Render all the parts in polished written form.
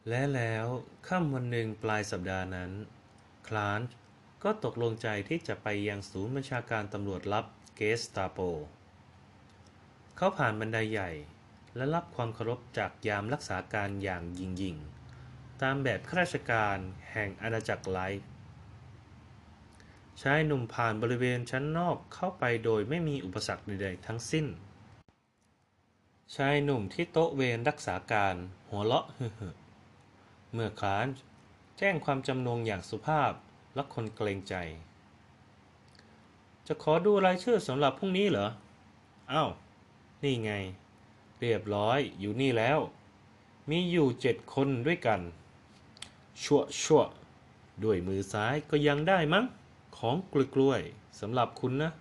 และแล้วค่ำวันหนึ่งปลายสัปดาห์นั้นคลานต์ก็ตกลงใจที่จะไปยังศูนย์บัญชาการตำรวจลับเกสตาโปเขาผ่านบันไดใหญ่และรับความเคารพจากยามรักษาการอย่างหยิ่งๆตามแบบข้าราชการแห่งอาณาจักรไลฟ์ชายหนุ่มผ่านบริเวณชั้นนอกเข้าไปโดยไม่มีอุปสรรคใดๆทั้งสิ้นชายหนุ่มที่โต๊ะเวรรักษาการหัวเราะฮึเมื่อคลานต์แจ้งความจำนงอย่างสุภาพและคนเกรงใจจะขอดูรายชื่อสำหรับพรุ่งนี้เหรออ้าวนี่ไงเรียบร้อยอยู่นี่แล้วมีอยู่7 คนด้วยกันชั่วด้วยมือซ้ายก็ยังได้มั้งของกล้วยๆสำหรับคุณนะ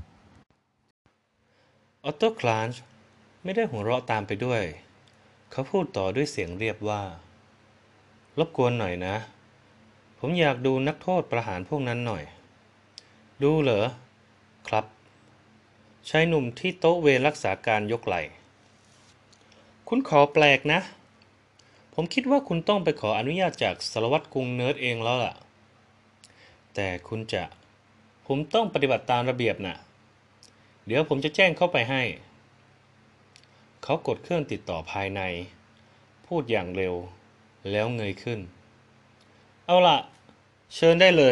ออตโตคลานช์ไม่ได้หัวเราะตามไปด้วยเขาพูดต่อด้วยเสียงเรียบว่ารบกวนหน่อยนะผมอยากดูนักโทษประหารพวกนั้นหน่อยดูเหรอครับชายหนุ่มที่โต๊ะเวรรักษาการยกไหล่คุณขอแปลกนะผมคิดว่าคุณต้องไปขออนุญาตจากสารวัตรกรุงเนิร์ดเองแล้วล่ะแต่คุณจะผมต้องปฏิบัติตามระเบียบน่ะเดี๋ยวผมจะแจ้งเข้าไปให้เขากดเครื่องติดต่อภายในพูดอย่างเร็วแล้วเงยขึ้นเอาล่ะเชิญได้เลย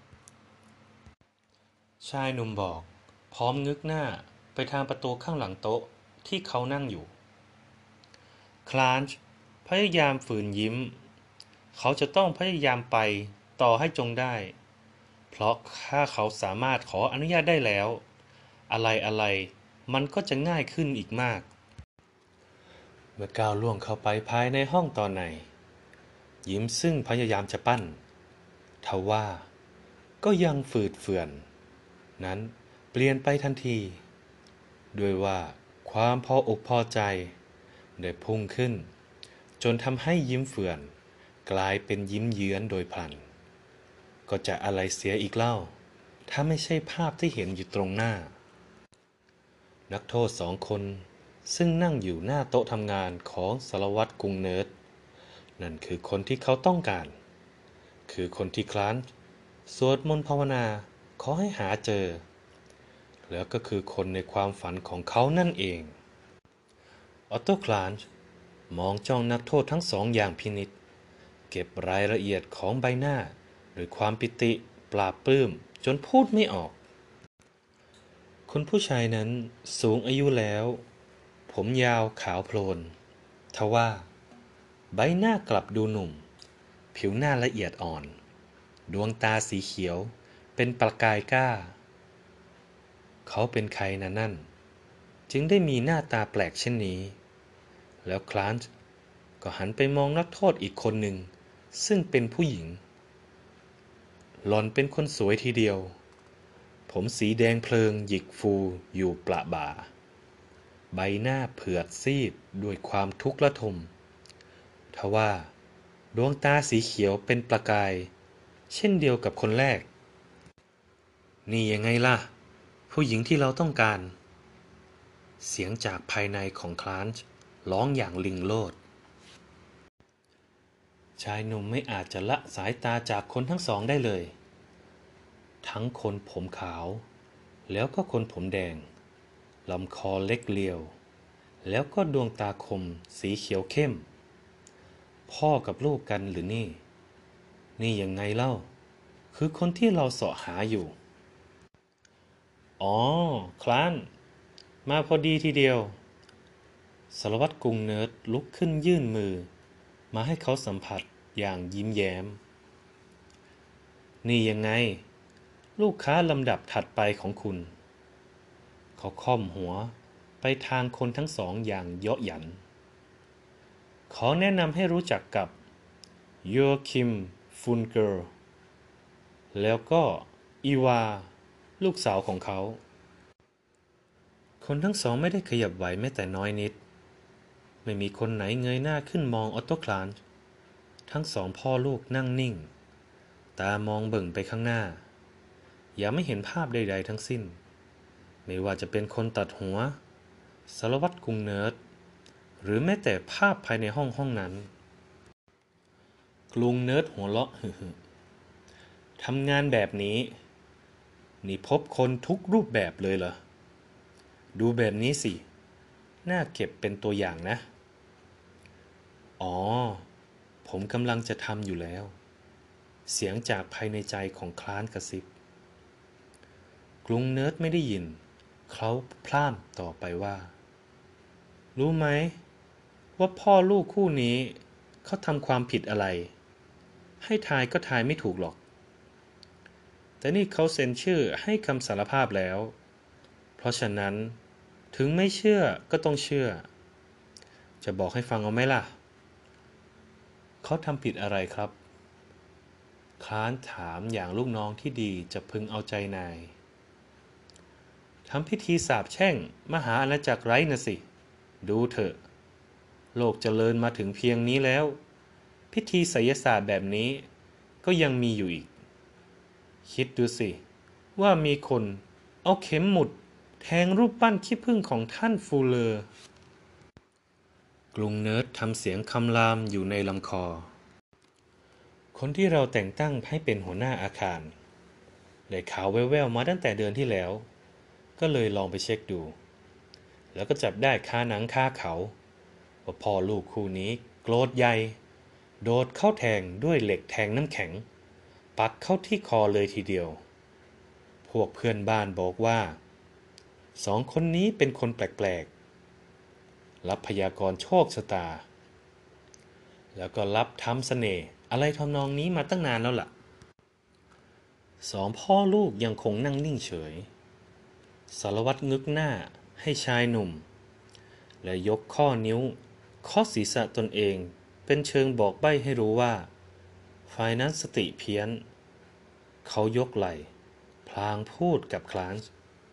ชายหนุ่มบอกพร้อมงึกหน้าไปทางประตูข้างหลังโต๊ะที่เขานั่งอยู่คลานช์พยายามฝืนยิ้มเขาจะต้องพยายามไปต่อให้จงได้เพราะถ้าเขาสามารถขออนุญาตได้แล้วอะไรมันก็จะง่ายขึ้นอีกมากเมื่อก้าวล่วงเข้าไปภายในห้องตอนในยิ้มซึ่งพยายามจะปั้นทว่าก็ยังฝืดเฟือนนั้นเปลี่ยนไปทันทีด้วยว่าความพออกพอใจได้พุ่งขึ้นจนทำให้ยิ้มเฟือนกลายเป็นยิ้มเยื้อนโดยพลันก็จะอะไรเสียอีกเล่าถ้าไม่ใช่ภาพที่เห็นอยู่ตรงหน้านักโทษ2 คนซึ่งนั่งอยู่หน้าโต๊ะทำงานของสารวัตรกรุงเนิร์ดนั่นคือคนที่เขาต้องการคือคนที่คลานต์สวดมนต์ภาวนาขอให้หาเจอแล้วก็คือคนในความฝันของเขานั่นเองออตโตคลานต์มองจ้องนักโทษทั้ง2อย่างพินิจเก็บรายละเอียดของใบหน้าด้วยความปิติปลาบปลื้มจนพูดไม่ออกคนผู้ชายนั้นสูงอายุแล้วผมยาวขาวโพลนทว่าใบหน้ากลับดูหนุ่มผิวหน้าละเอียดอ่อนดวงตาสีเขียวเป็นประกายกล้าเขาเป็นใครนั่นจึงได้มีหน้าตาแปลกเช่นนี้แล้วคลานต์ก็หันไปมองนักโทษอีกคนหนึ่งซึ่งเป็นผู้หญิงหล่อนเป็นคนสวยทีเดียวผมสีแดงเพลิงหยิกฟูอยู่ประบ่าใบหน้าเผือดซีดด้วยความทุกข์ระทมทว่าดวงตาสีเขียวเป็นประกายเช่นเดียวกับคนแรกนี่ยังไงล่ะผู้หญิงที่เราต้องการเสียงจากภายในของคลานต์ร้องอย่างลิงโลดชายหนุ่มไม่อาจจะละสายตาจากคนทั้ง2ได้เลยทั้งคนผมขาวแล้วก็คนผมแดงลำคอเล็กเรียวแล้วก็ดวงตาคมสีเขียวเข้มพ่อกับลูกกันหรือนี่ยังไงเล่าคือคนที่เราเสาะหาอยู่อ๋อคลานต์มาพอดีทีเดียวสารวัตรกรุงเนิร์ดลุกขึ้นยื่นมือมาให้เขาสัมผัสอย่างยิ้มแย้มนี่ยังไงลูกค้าลำดับถัดไปของคุณเขาค่อมหัวไปทางคนทั้ง2อย่างเยาะหยันขอแนะนำให้รู้จักกับโยคิมฟุนเกอร์แล้วก็อีวาลูกสาวของเขาคนทั้ง2ไม่ได้ขยับไหวแม้แต่น้อยนิดไม่มีคนไหนเงยหน้าขึ้นมองออตโตคลานต์ทั้ง2พ่อลูกนั่งนิ่งตามองเบิ่งไปข้างหน้าอย่าไม่เห็นภาพใดๆทั้งสิ้นไม่ว่าจะเป็นคนตัดหัวสารวัตรกรุงเนิร์ดหรือแม้แต่ภาพภายในห้องนั้นกรุงเนิร์ดหัวเราะฮึทำงานแบบนี้นี่พบคนทุกรูปแบบเลยเหรอดูแบบนี้สิน่าเก็บเป็นตัวอย่างนะอ๋อผมกำลังจะทำอยู่แล้วเสียงจากภายในใจของคลาร์นกระซิบกรุงเนิร์ดไม่ได้ยินเขาพร่ำต่อไปว่ารู้ไหมว่าพ่อลูกคู่นี้เขาทำความผิดอะไรให้ทายก็ทายไม่ถูกหรอกแต่นี่เขาเซ็นชื่อให้คำสารภาพแล้วเพราะฉะนั้นถึงไม่เชื่อก็ต้องเชื่อจะบอกให้ฟังเอาไหมล่ะเขาทำผิดอะไรครับคลาร์นถามอย่างลูกน้องที่ดีจะพึงเอาใจนายทำพิธีสาปแช่งมหาอาณาจักรไร้น่ะสิดูเถอะโลกเจริญมาถึงเพียงนี้แล้วพิธีไสยศาสตร์แบบนี้ก็ยังมีอยู่อีกคิดดูสิว่ามีคนเอาเข็มหมุดแทงรูปปั้นขี้ผึ้งของท่านฟูเลอร์กรุงเนิร์ดทำเสียงคำรามอยู่ในลำคอคนที่เราแต่งตั้งให้เป็นหัวหน้าอาคารได้ข่าวแว่วๆมาตั้งแต่เดือนที่แล้วก็เลยลองไปเช็คดูแล้วก็จับได้คาหนังคาเขาว่าพ่อลูกคู่นี้โกรธใหญ่โดดเข้าแทงด้วยเหล็กแทงน้ำแข็งปักเข้าที่คอเลยทีเดียวพวกเพื่อนบ้านบอกว่าสองคนนี้เป็นคนแปลกๆรับพยากรณ์โชคชะตาแล้วก็รับทำเสน่ห์อะไรทำนองนี้มาตั้งนานแล้วล่ะสองพ่อลูกยังคงนั่งนิ่งเฉยสารวัตรงึกหน้าให้ชายหนุ่มและยกข้อนิ้วเคาะศีรษะตนเองเป็นเชิงบอกใบ้ให้รู้ว่าฝ่ายนั้นสติเพี้ยนเขายกไหล่พลางพูดกับคลาร์น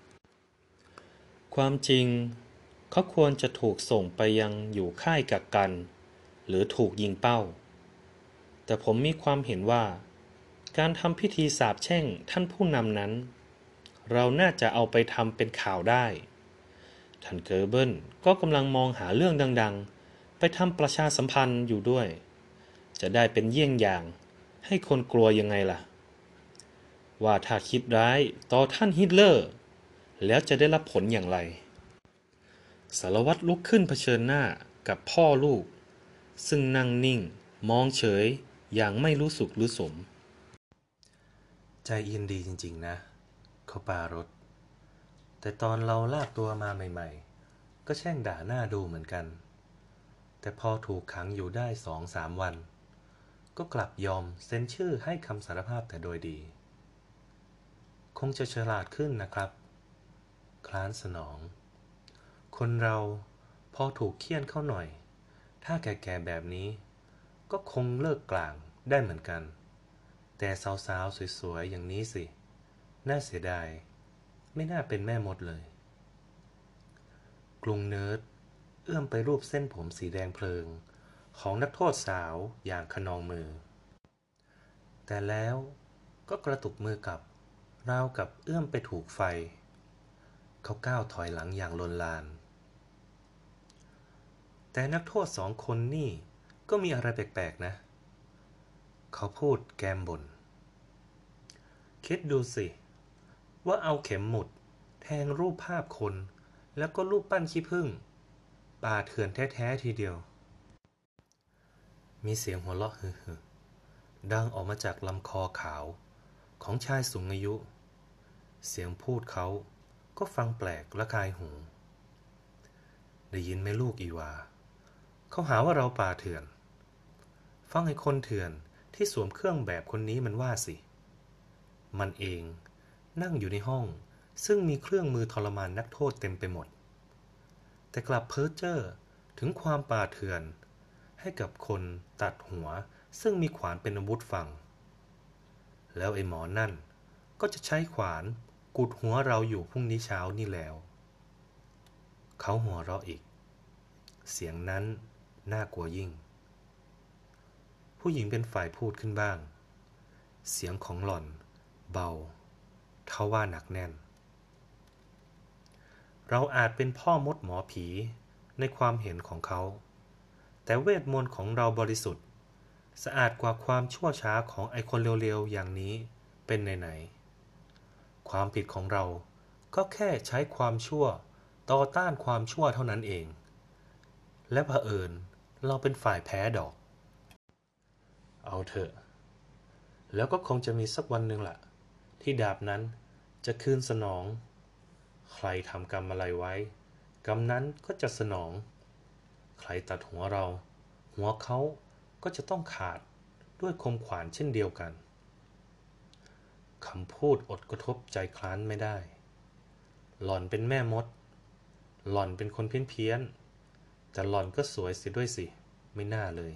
ความจริงเขาควรจะถูกส่งไปยังอยู่ค่ายกักกันหรือถูกยิงเป้าแต่ผมมีความเห็นว่าการทำพิธีสาปแช่งท่านผู้นำนั้นเราน่าจะเอาไปทำเป็นข่าวได้ท่านเกอร์เบิลก็กำลังมองหาเรื่องดังๆไปทำประชาสัมพันธ์อยู่ด้วยจะได้เป็นเยี่ยงอย่างให้คนกลัวยังไงล่ะว่าถ้าคิดร้ายต่อท่านฮิตเลอร์แล้วจะได้รับผลอย่างไรสารวัตรลุกขึ้นเผชิญหน้ากับพ่อลูกซึ่งนั่งนิ่งมองเฉยอย่างไม่รู้สุขรู้สมใจเย็นดีจริงๆนะเขาปารถแต่ตอนเราลากตัวมาใหม่ๆก็แช่งด่าหน้าดูเหมือนกันแต่พอถูกขังอยู่ได้2-3 วันก็กลับยอมเซ็นชื่อให้คำสารภาพแต่โดยดีคงจะฉลาดขึ้นนะครับคลาร์นสนองคนเราพอถูกเฆี่ยนเข้าหน่อยถ้าแก่ๆแบบนี้ก็คงเลิกกลางได้เหมือนกันแต่สาวๆสวยๆอย่างนี้สิน่าเสียดายไม่น่าเป็นแม่มดเลยกรุงเนิร์ดเอื้อมไปรูปเส้นผมสีแดงเพลิงของนักโทษสาวอย่างคะนองมือแต่แล้วก็กระตุกมือกลับราวกับเอื้อมไปถูกไฟเขาก้าวถอยหลังอย่างลนลานแต่นักโทษ2 คนนี่ก็มีอะไรแปลกๆนะเขาพูดแกมบ่นคิดดูสิว่าเอาเข็มหมุดแทงรูปภาพคนแล้วก็รูปปั้นขี้ผึ้งป่าเถื่อนแท้ๆทีเดียวมีเสียงหัวเราะฮึๆดังออกมาจากลำคอขาวของชายสูงอายุเสียงพูดเขาก็ฟังแปลกและคายหูได้ยินไหมลูกอีวาเขาหาว่าเราป่าเถื่อนฟังไอ้คนเถื่อนที่สวมเครื่องแบบคนนี้มันว่าสิมันเองนั่งอยู่ในห้องซึ่งมีเครื่องมือทรมานนักโทษเต็มไปหมดแต่กลับเพ้อเจ้อถึงความป่าเถื่อนให้กับคนตัดหัวซึ่งมีขวานเป็นอาวุธฟังแล้วไอ้หมอนั่นก็จะใช้ขวานกุดหัวเราอยู่พรุ่งนี้เช้านี่แล้วเขาหัวเราะอีกเสียงนั้นน่ากลัวยิ่งผู้หญิงเป็นฝ่ายพูดขึ้นบ้างเสียงของหล่อนเบาทว่าหนักแน่นเราอาจเป็นพ่อมดหมอผีในความเห็นของเขาแต่เวทมนต์ของเราบริสุทธิ์สะอาดกว่าความชั่วช้าของไอคนเร็วๆอย่างนี้เป็นไหนๆความผิดของเราก็แค่ใช้ความชั่วต่อต้านความชั่วเท่านั้นเองและเผอิญเราเป็นฝ่ายแพ้ดอกเอาเถอะแล้วก็คงจะมีสักวันหนึ่งล่ะที่ดาบนั้นจะคืนสนองใครทำกรรมอะไรไว้กรรมนั้นก็จะสนองใครตัดหัวเราหัวเขาก็จะต้องขาดด้วยคมขวานเช่นเดียวกันคำพูดอดกระทบใจคลานไม่ได้หล่อนเป็นแม่มดหล่อนเป็นคนเพี้ยนๆแต่หล่อนก็สวยเสียด้วยสิไม่น่าเลย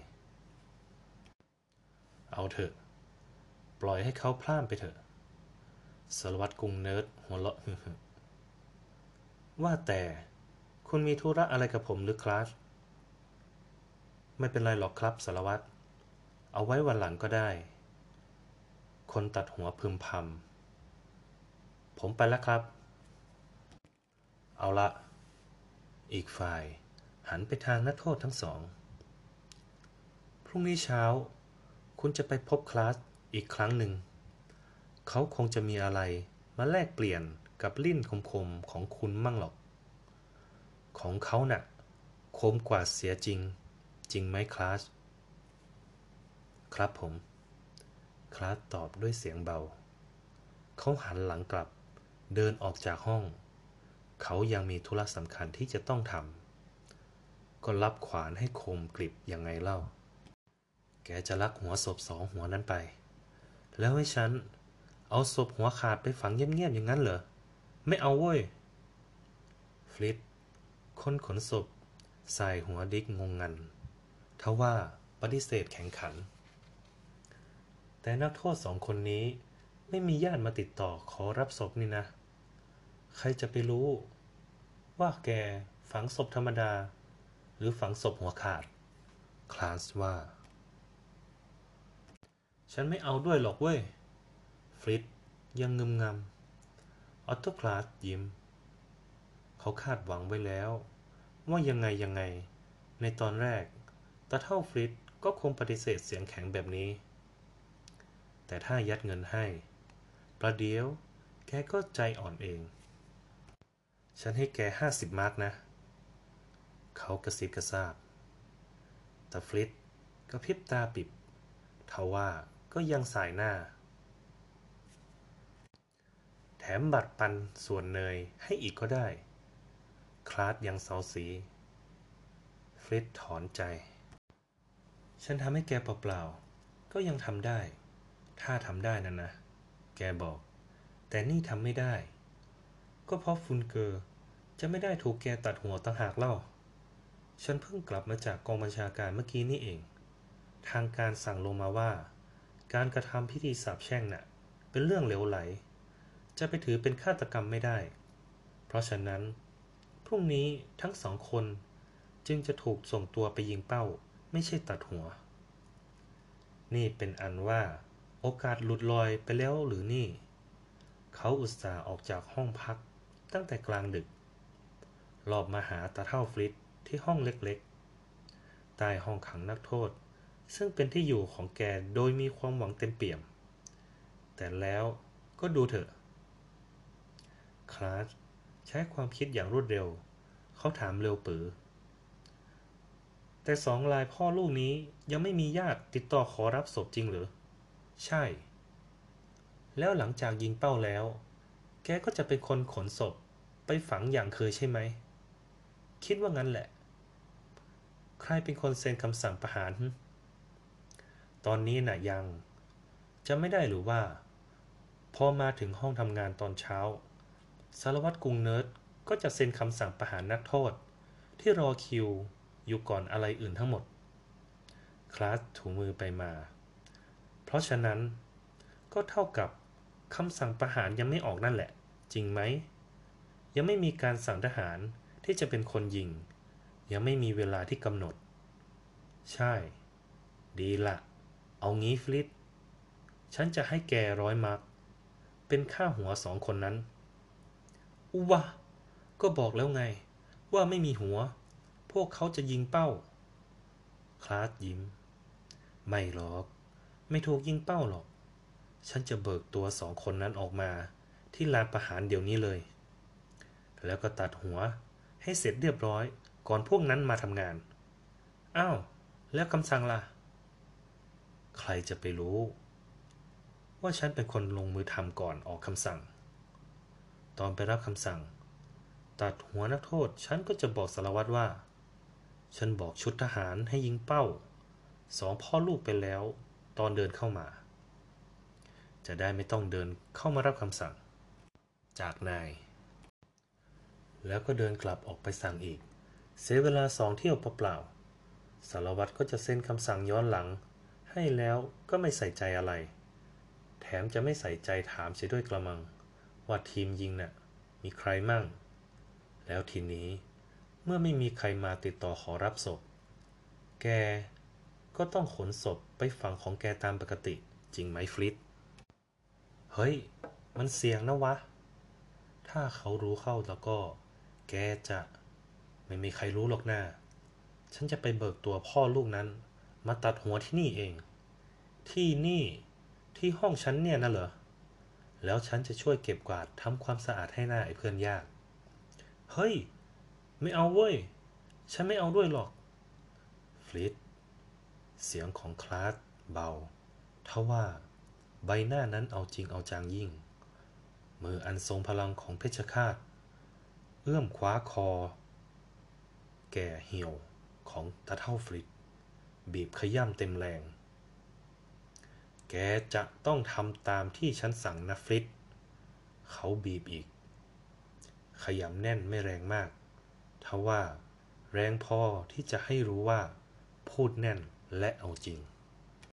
เอาเถอะปล่อยให้เขาพล่ามไปเถอะสารวัตรกรุงเนิร์ดหัวเราะว่าแต่คุณมีธุระอะไรกับผมหรือคลาสไม่เป็นไรหรอกครับสารวัตรเอาไว้วันหลังก็ได้คนตัดหัวพึมพำผมไปแล้วครับเอาละอีกฝ่ายหันไปทางนักโทษทั้งสองพรุ่งนี้เช้าคุณจะไปพบคลาสอีกครั้งหนึ่งเขาคงจะมีอะไรมาแลกเปลี่ยนกับลิ้นคมๆของคุณมั่งหรอกของเขาน่ะคมกว่าเสียจริงจริงไหมคลาสครับผมคลาสตอบด้วยเสียงเบาเขาหันหลังกลับเดินออกจากห้องเขายังมีธุระสำคัญที่จะต้องทำก็รับขวานให้คมกริบยังไงเล่าแกจะลักหัวศพ2 หัวนั้นไปแล้วให้ฉันเอาศพหัวขาดไปฝังเงียบๆอย่างนั้นเหรอไม่เอาเว้ยฟลิตคนขนศพสายหัวดิกงงงันทว่าปฏิเสธแข็งขันแต่นักโทษ2 คนนี้ไม่มีญาติมาติดต่อขอรับศพนี่นะใครจะไปรู้ว่าแกฝังศพธรรมดาหรือฝังศพหัวขาดคลาสว่าฉันไม่เอาด้วยหรอกเว้ยฟลิตยังงึมงำออตโตคลาสยิ้มเขาคาดหวังไว้แล้วว่ายังไงในตอนแรกตาเท่าฟลิตก็คงปฏิเสธเสียงแข็งแบบนี้แต่ถ้ายัดเงินให้ประเดี๋ยวแกก็ใจอ่อนเองฉันให้แก50 มาร์กนะเขากระซิบกระซาบแต่ฟลิตกระพริบตาปิบทว่าก็ยังสายหน้าแถมบัตรปันส่วนเนยให้อีกก็ได้คลาสยังเซาซีฟลิตถอนใจฉันทำให้แกเปล่าๆก็ยังทำได้ถ้าทำได้นะแกบอกแต่นี่ทำไม่ได้ก็เพราะฟุนเกอร์จะไม่ได้ถูกแกตัดหัวต่างหากเล่าฉันเพิ่งกลับมาจากกองบัญชาการเมื่อกี้นี่เองทางการสั่งลงมาว่าการกระทำพิธีสาปแช่งน่ะเป็นเรื่องเหลวไหลจะไปถือเป็นฆาตกรรมไม่ได้เพราะฉะนั้นพรุ่งนี้ทั้ง2 คนจึงจะถูกส่งตัวไปยิงเป้าไม่ใช่ตัดหัวนี่เป็นอันว่าโอกาสหลุดลอยไปแล้วหรือนี่เขาอุตส่าห์ออกจากห้องพักตั้งแต่กลางดึกรอบมาหาตาเท่าฟลิตที่ห้องเล็กๆใต้ห้องขังนักโทษซึ่งเป็นที่อยู่ของแกโดยมีความหวังเต็มเปี่ยมแต่แล้วก็ดูเถอะคลาสใช้ความคิดอย่างรวดเร็วเขาถามเร็วปือแต่2 รายพ่อลูกนี้ยังไม่มีญาติติดต่อขอรับศพจริงหรือใช่แล้วหลังจากยิงเป้าแล้วแกก็จะเป็นคนขนศพไปฝังอย่างเคยใช่ไหมคิดว่างั้นแหละใครเป็นคนเซ็นคำสั่งประหารตอนนี้น่ะยังจะไม่ได้หรือว่าพอมาถึงห้องทำงานตอนเช้าสารวัตรกรุงเนิร์ดก็จะเซ็นคำสั่งประหารนักโทษที่รอคิวอยู่ก่อนอะไรอื่นทั้งหมดคลาสถูมือไปมาเพราะฉะนั้นก็เท่ากับคำสั่งประหารยังไม่ออกนั่นแหละจริงไหมยังไม่มีการสั่งทหารที่จะเป็นคนยิงยังไม่มีเวลาที่กำหนดใช่ดีละเอางี้ฟลิตฉันจะให้แก100 มาร์กเป็นค่าหัว2 คนนั้นวะก็บอกแล้วไงว่าไม่มีหัวพวกเขาจะยิงเป้าคลาสยิ้มไม่หรอก ไม่ถูกยิงเป้าหรอก ฉันจะเบิกตัว2 คนนั้นออกมาที่ลานประหารเดี๋ยวนี้เลย แล้วก็ตัดหัวให้เสร็จเรียบร้อยก่อนพวกนั้นมาทำงาน อ้าว แล้วคำสั่งล่ะ ใครจะไปรู้ว่าฉันเป็นคนลงมือทำก่อนออกคำสั่ง ตอนไปรับคำสั่งตัดหัวนักโทษฉันก็จะบอกสารวัตรว่า ฉันบอกชุดทหารให้ยิงเป้า2 พ่อลูกไปแล้วตอนเดินเข้ามา จะได้ไม่ต้องเดินเข้ามารับคำสั่งจากนาย แล้วก็เดินกลับออกไปสั่งอีก เสียเวลา2 เที่ยวเปล่าๆสารวัตรก็จะเซ็นคำสั่งย้อนหลังให้แล้วก็ไม่ใส่ใจอะไร แถมจะไม่ใส่ใจถามเสียด้วยกระมังว่าทีมยิงน่ะมีใครมั่ง แล้วทีนี้เมื่อไม่มีใครมาติดต่อขอรับศพ แกก็ต้องขนศพไปฝังของแกตามปกติจริงไหมฟลิตเฮ้ยมันเสี่ยงนะวะถ้าเขารู้เข้าแล้วก็แกจะไม่มีใครรู้หรอกนะฉันจะไปเบิกตัวพ่อลูกนั้นมาตัดหัวที่นี่เองที่นี่ที่ห้องฉันเนี่ยนะเหรอแล้วฉันจะช่วยเก็บกวาดทำความสะอาดให้หน้าไอ้เพื่อนยากเฮ้ยไม่เอาเว้ยฉันไม่เอาด้วยหรอกฟลิตเสียงของคลาร์กเบาทว่าใบหน้านั้นเอาจริงเอาจังยิ่งมืออันทรงพลังของเพชฌฆาตเอื้อมคว้าคอแก่เหี่ยวของตาเฒ่าฟลิตบีบขย้ำเต็มแรงแกจะต้องทำตามที่ฉันสั่งนะฟลิตเขาบีบอีกขยำแน่นไม่แรงมากทว่าแรงพอที่จะให้รู้ว่าพูดแน่นและเอาจริง